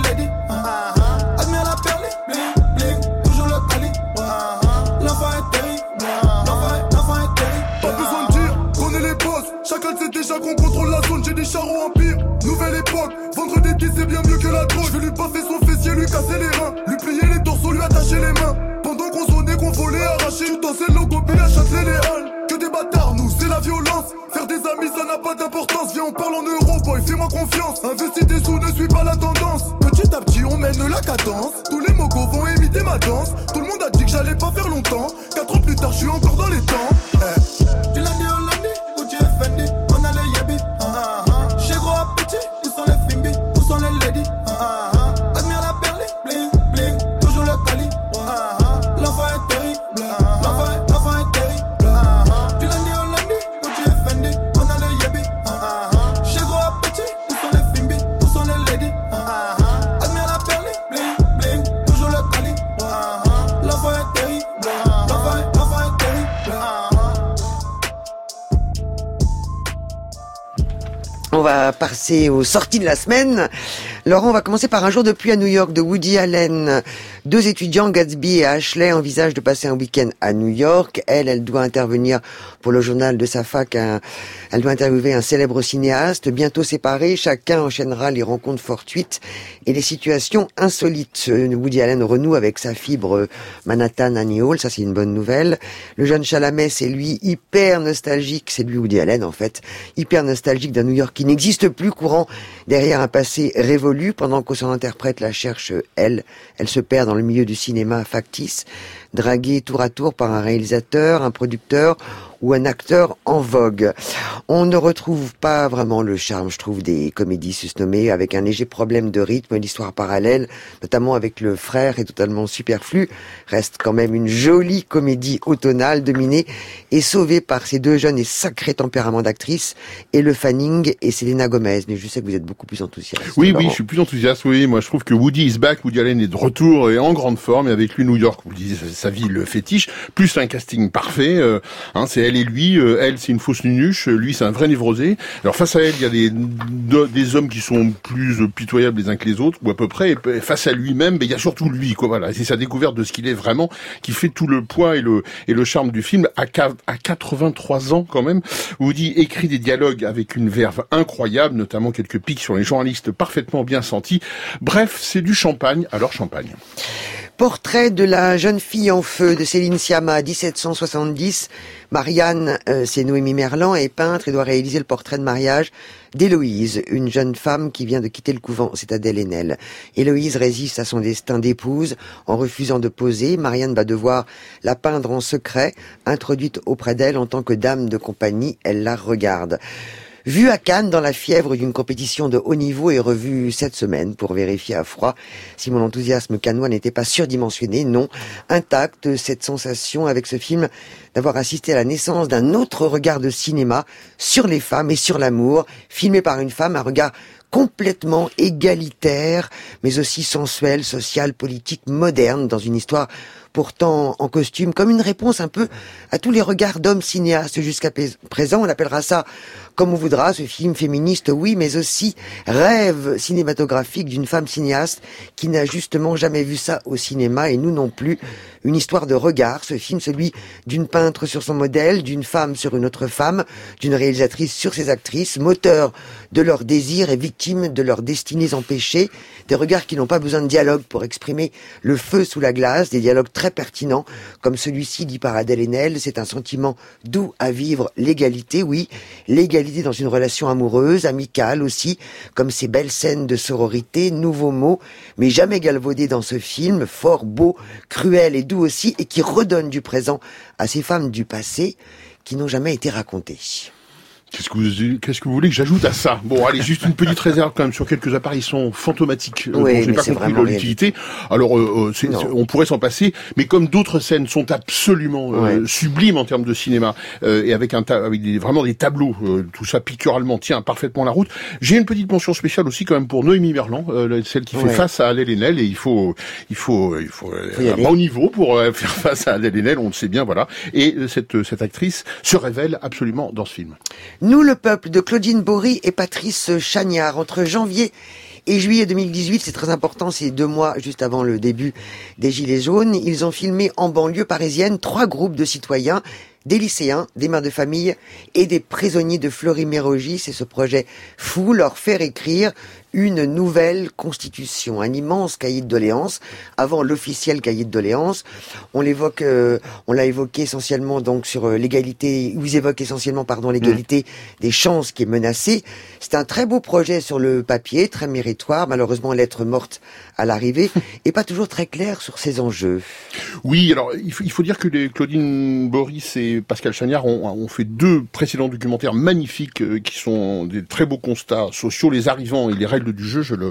fait c'est déjà qu'on contrôle la zone, j'ai des charros empire. Nouvelle époque, vendre des disques c'est bien mieux que la drogue. Je vais lui baffer son fessier, lui casser les reins, lui plier les torsos, lui attacher les mains. Pendant qu'on sonnait, qu'on volait, arracher, tout dansait le logo, à Châtelet les halles. Que des bâtards, nous, c'est la violence. Faire des amis, ça n'a pas d'importance. Viens, on parle en euros, boy, fais-moi confiance. Investis tes sous, ne suis pas la tendance. Petit à petit, on mène la cadence. Tous les mogos vont imiter ma danse. Tout le monde a dit que j'allais pas faire longtemps. 4 ans plus tard, je suis encore dans les temps. Du lundi au lundi, où tu es Fendi, on a les yabis. Chez gros appétit, où sont les Fimbi, où sont les ladies. Admire la perle, bling, bling, toujours le cali. L'enfant est terrible, l'enfant est terrible. Du lundi au lundi, où tu es Fendi, on a les yabis. Chez gros appétit, où sont les Fimbi, où sont les ladies. Admire la perle, bling, bling, toujours le cali. L'enfant est terrible, l'enfant est terrible. On va passer aux sorties de la semaine. Laurent, on va commencer par Un jour de pluie à New York de Woody Allen. 2 étudiants, Gatsby et Ashley, envisagent de passer un week-end à New York. Elle doit intervenir pour le journal de sa fac. Elle doit interviewer un célèbre cinéaste. Bientôt séparés, chacun enchaînera les rencontres fortuites et les situations insolites. Woody Allen renoue avec sa fibre Manhattan Annie Hall, ça c'est une bonne nouvelle. Le jeune Chalamet, c'est lui hyper nostalgique, c'est lui Woody Allen en fait, hyper nostalgique d'un New York qui n'existe plus, courant derrière un passé révolu. Pendant que son interprète la cherche, elle se perd dans le milieu du cinéma factice, draguée tour à tour par un réalisateur, un producteur ou un acteur en vogue. On ne retrouve pas vraiment le charme, je trouve, des comédies susnommées, avec un léger problème de rythme, l'histoire parallèle, notamment avec le frère, est totalement superflu. Reste quand même une jolie comédie automnale, dominée et sauvée par ces 2 jeunes et sacrés tempéraments d'actrices, Elle Fanning et Selena Gomez. Mais je sais que vous êtes beaucoup plus enthousiaste. Oui, Laurent. je suis plus enthousiaste, oui. Moi, je trouve que Woody is back, Woody Allen est de retour et en grande forme, et avec lui, New York, vous le disiez, sa vie le fétiche, plus un casting parfait, c'est elle et lui, elle, c'est une fausse nunuche, lui, c'est un vrai névrosé. Alors, face à elle, il y a des hommes qui sont plus pitoyables les uns que les autres, ou à peu près, et face à lui-même, il y a surtout lui, quoi, voilà. C'est sa découverte de ce qu'il est vraiment, qui fait tout le poids et le charme du film. À 83 ans, quand même, Woody écrit des dialogues avec une verve incroyable, notamment quelques pics sur les journalistes parfaitement bien sentis. Bref, c'est du champagne, alors champagne. Portrait de la jeune fille en feu de Céline Sciamma, 1770. Marianne, c'est Noémie Merlan, est peintre et doit réaliser le portrait de mariage d'Héloïse, une jeune femme qui vient de quitter le couvent, c'est Adèle Haenel. Héloïse résiste à son destin d'épouse en refusant de poser. Marianne va devoir la peindre en secret. Introduite auprès d'elle en tant que dame de compagnie, elle la regarde. Vue à Cannes dans la fièvre d'une compétition de haut niveau et revue cette semaine pour vérifier à froid si mon enthousiasme cannois n'était pas surdimensionné. Non, intacte cette sensation avec ce film d'avoir assisté à la naissance d'un autre regard de cinéma sur les femmes et sur l'amour, filmé par une femme, un regard complètement égalitaire, mais aussi sensuel, social, politique, moderne, dans une histoire pourtant en costume, comme une réponse un peu à tous les regards d'hommes cinéastes jusqu'à présent. On appellera ça comme on voudra, ce film féministe, oui, mais aussi rêve cinématographique d'une femme cinéaste qui n'a justement jamais vu ça au cinéma, et nous non plus. Une histoire de regard, ce film, celui d'une peintre sur son modèle, d'une femme sur une autre femme, d'une réalisatrice sur ses actrices, moteur de leurs désirs et victimes de leurs destinées empêchées, des regards qui n'ont pas besoin de dialogue pour exprimer le feu sous la glace, des dialogues très pertinents, comme celui-ci dit par Adèle Haenel. C'est un sentiment doux à vivre, l'égalité, oui, l'égalité dans une relation amoureuse, amicale aussi, comme ces belles scènes de sororité, nouveaux mots, mais jamais galvaudés dans ce film, fort beau, cruel et doux aussi, et qui redonne du présent à ces femmes du passé qui n'ont jamais été racontées. Qu'est-ce que vous voulez que j'ajoute à ça? Bon, allez, juste une petite réserve quand même sur quelques apparitions fantomatiques dont je n'ai pas compris l'utilité. Alors, on pourrait s'en passer, mais comme d'autres scènes sont absolument sublimes en termes de cinéma, et avec vraiment des tableaux, tout ça picturalement tient parfaitement la route. J'ai une petite mention spéciale aussi quand même pour Noémie Merlan, celle qui fait face à Adèle Haenel, et il faut un bon niveau pour faire face à Adèle Haenel, on le sait bien, voilà. Et cette actrice se révèle absolument dans ce film. Nous, le peuple, de Claudine Bory et Patrice Chagnard. Entre janvier et juillet 2018, c'est très important, c'est 2 mois juste avant le début des Gilets jaunes, ils ont filmé en banlieue parisienne 3 groupes de citoyens des lycéens, des mères de famille et des prisonniers de Fleury-Mérogis. C'est ce projet fou, leur faire écrire une nouvelle constitution, un immense cahier de doléances, avant l'officiel cahier de doléances. On l'a évoqué essentiellement donc sur l'égalité, ils évoquent essentiellement l'égalité des chances qui est menacée. C'est un très beau projet sur le papier, très méritoire, malheureusement lettre morte à l'arrivée, et pas toujours très clair sur ses enjeux. Oui, alors il faut dire que Claudine Boris et Pascal Chagnard ont fait 2 précédents documentaires magnifiques qui sont des très beaux constats sociaux, les arrivants et les règles du jeu, je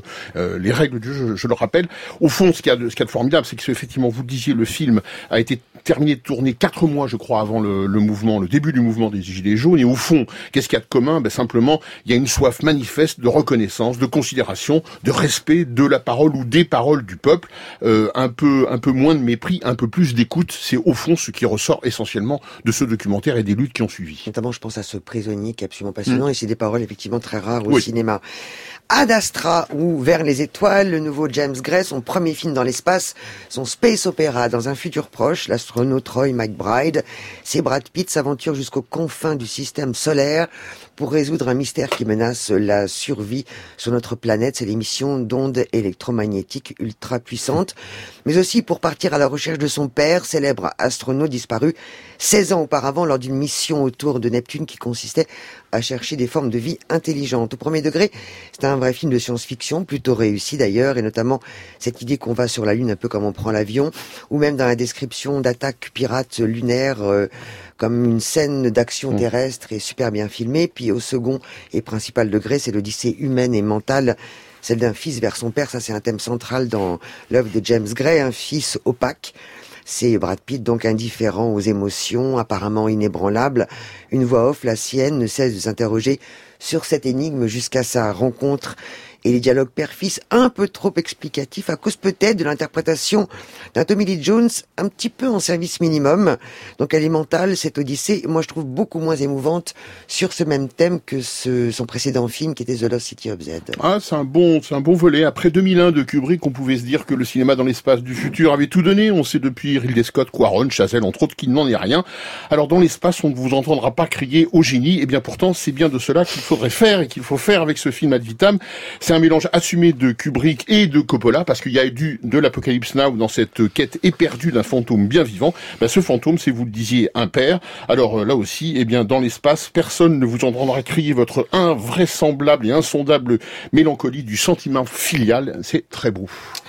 le rappelle. Au fond, ce qu'il y a de formidable, c'est que effectivement, vous le disiez, le film a été terminé de tourner 4 mois, je crois, avant le début du mouvement des Gilets jaunes. Et au fond, qu'est-ce qu'il y a de commun? Simplement, il y a une soif manifeste de reconnaissance, de considération, de respect de la parole ou des paroles du peuple. Un peu moins de mépris, un peu plus d'écoute. C'est au fond ce qui ressort essentiellement de ce documentaire et des luttes qui ont suivi. Notamment, je pense à ce prisonnier qui est absolument passionnant et c'est des paroles effectivement très rares au cinéma. Ad Astra ou Vers les étoiles, le nouveau James Gray, son premier film dans l'espace, son space opéra dans un futur proche, l'astronaute Roy McBride, c'est Brad Pitt s'aventure jusqu'aux confins du système solaire pour résoudre un mystère qui menace la survie sur notre planète. C'est l'émission d'ondes électromagnétiques ultra puissantes, mais aussi pour partir à la recherche de son père, célèbre astronaute disparu 16 ans auparavant lors d'une mission autour de Neptune qui consistait à chercher des formes de vie intelligentes. Au premier degré, c'est un vrai film de science-fiction, plutôt réussi d'ailleurs, et notamment cette idée qu'on va sur la Lune un peu comme on prend l'avion, ou même dans la description d'attaques pirates lunaires, comme une scène d'action terrestre est super bien filmée. Puis au second et principal degré, c'est l'odyssée humaine et mentale, celle d'un fils vers son père. Ça, c'est un thème central dans l'œuvre de James Gray, un fils opaque. C'est Brad Pitt, donc indifférent aux émotions, apparemment inébranlable. Une voix off, la sienne, ne cesse de s'interroger sur cette énigme jusqu'à sa rencontre. Et les dialogues père-fils un peu trop explicatifs à cause peut-être de l'interprétation d'un Tommy Lee Jones un petit peu en service minimum. Donc elle est mentale, cette odyssée, moi je trouve beaucoup moins émouvante sur ce même thème que son précédent film qui était The Lost City of Z. Ah, c'est un bon volet. Après 2001 de Kubrick, on pouvait se dire que le cinéma dans l'espace du futur avait tout donné. On sait depuis Ridley Scott, Quaron, Chazelle, entre autres, qu'il n'en est rien. Alors dans l'espace, on ne vous entendra pas crier au génie. Et bien pourtant, c'est bien de cela qu'il faudrait faire et qu'il faut faire avec ce film Ad Vitam. C'est un mélange assumé de Kubrick et de Coppola, parce qu'il y a eu de l'Apocalypse Now dans cette quête éperdue d'un fantôme bien vivant. Ce fantôme, c'est, vous le disiez, un père. Alors là aussi, dans l'espace, personne ne vous entendra crier votre invraisemblable et insondable mélancolie du sentiment filial. C'est très beau.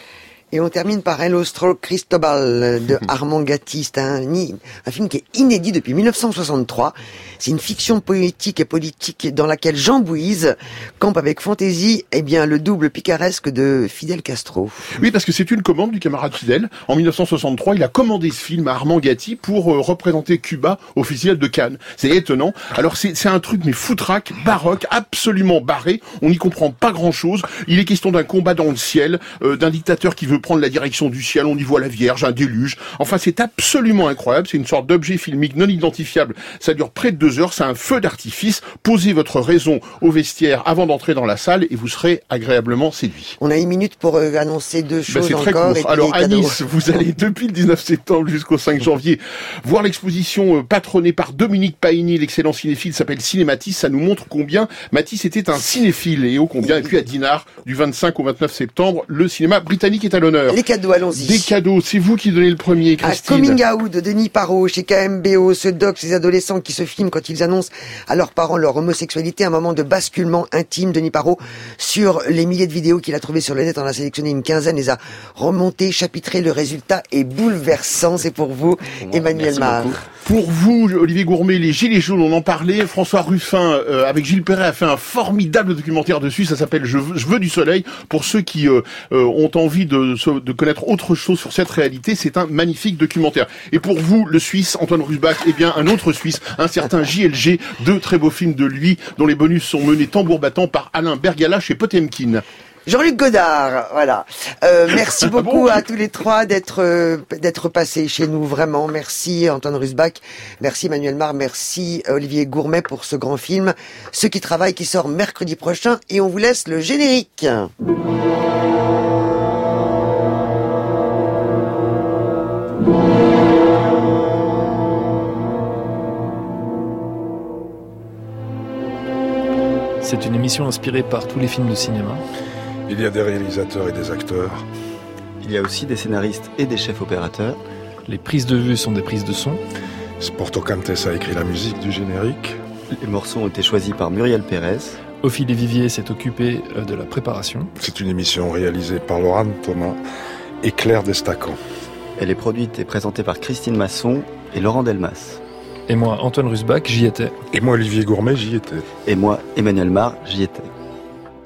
Et on termine par El Ostro Cristobal de Armand Gatti. C'est un film qui est inédit depuis 1963. C'est une fiction poétique et politique dans laquelle Jean Bouise campe avec fantaisie le double picaresque de Fidel Castro. Oui, parce que c'est une commande du camarade Fidel. En 1963, il a commandé ce film à Armand Gatti pour représenter Cuba au Festival de Cannes. C'est étonnant. Alors c'est un truc mais foutraque, baroque, absolument barré. On n'y comprend pas grand-chose. Il est question d'un combat dans le ciel, d'un dictateur qui veut prendre la direction du ciel, on y voit la Vierge, un déluge. Enfin, c'est absolument incroyable, c'est une sorte d'objet filmique non identifiable. Ça dure près de 2 heures, c'est un feu d'artifice. Posez votre raison au vestiaire avant d'entrer dans la salle et vous serez agréablement séduit. On a 1 minute pour annoncer 2 choses c'est très encore. Court. Alors à Nice, vous allez depuis le 19 septembre jusqu'au 5 janvier voir l'exposition patronnée par Dominique Paini, l'excellent cinéphile, s'appelle Cinématisse. Ça nous montre combien Matisse était un cinéphile et combien. Et puis à Dinard, du 25 au 29 septembre, le cinéma britannique est à l'honneur. Les cadeaux, allons-y. Des cadeaux, c'est vous qui donnez le premier, Christine. Coming Out de Denis Parot chez KMBO, ce doc, ces adolescents qui se filment quand ils annoncent à leurs parents leur homosexualité, un moment de basculement intime. Denis Parot, sur les milliers de vidéos qu'il a trouvées sur le net, en a sélectionné une quinzaine, les a remontées, chapitrées. Le résultat est bouleversant. C'est pour vous, Emmanuel Mar. Pour vous, Olivier Gourmet, les Gilets jaunes, on en parlait. François Ruffin, avec Gilles Perret, a fait un formidable documentaire dessus. Ça s'appelle Je veux du soleil. Pour ceux qui ont envie de connaître autre chose sur cette réalité, c'est un magnifique documentaire. Et pour vous, le Suisse, Antoine Rusbach, un autre Suisse, un certain JLG, 2 très beaux films de lui, dont les bonus sont menés tambour battant par Alain Bergala chez Potemkin. Jean-Luc Godard, voilà. Merci beaucoup à tous les 3 d'être passés chez nous, vraiment. Merci Antoine Rusbach, merci Emmanuel Mar, merci Olivier Gourmet pour ce grand film. Ceux qui travaillent, qui sort mercredi prochain, et on vous laisse le générique. C'est une émission inspirée par tous les films de cinéma. Il y a des réalisateurs et des acteurs. Il y a aussi des scénaristes et des chefs opérateurs. Les prises de vue sont des prises de son. Sporto Cantes a écrit la musique du générique. Les morceaux ont été choisis par Muriel Pérez. Ophélie Vivier s'est occupée de la préparation. C'est une émission réalisée par Laurent Thomas et Claire Destacan. Elle est produite et présentée par Christine Masson et Laurent Delmas. Et moi, Antoine Rusbach, j'y étais. Et moi, Olivier Gourmet, j'y étais. Et moi, Emmanuel Mar, j'y étais.